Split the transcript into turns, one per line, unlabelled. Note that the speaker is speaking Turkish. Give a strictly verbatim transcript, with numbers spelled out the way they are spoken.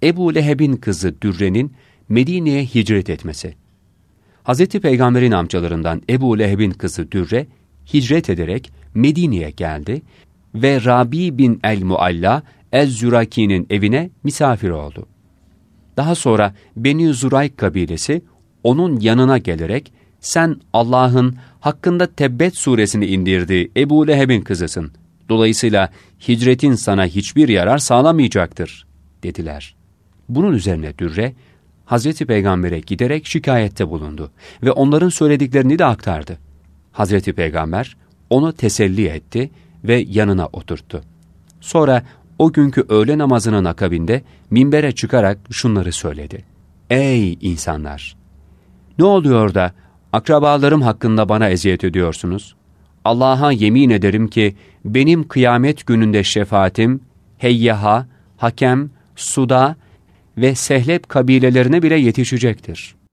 Ebu Leheb'in kızı Dürre'nin Medine'ye hicret etmesi. Hazreti Peygamber'in amcalarından Ebu Leheb'in kızı Dürre, hicret ederek Medine'ye geldi ve Rabi bin el-Mualla el-Züraki'nin evine misafir oldu. Daha sonra Beni Zurayk kabilesi onun yanına gelerek, sen Allah'ın hakkında Tebbet suresini indirdiği Ebu Leheb'in kızısın. Dolayısıyla hicretin sana hiçbir yarar sağlamayacaktır, dediler. Bunun üzerine Dürre, Hazreti Peygamber'e giderek şikayette bulundu ve onların söylediklerini de aktardı. Hazreti Peygamber onu teselli etti ve yanına oturttu. Sonra o günkü öğle namazının akabinde minbere çıkarak şunları söyledi. Ey insanlar! Ne oluyor da akrabalarım hakkında bana eziyet ediyorsunuz? Allah'a yemin ederim ki benim kıyamet gününde şefaatim Heyyaha, Hakem, Suda ve Sehlep kabilelerine bile yetişecektir.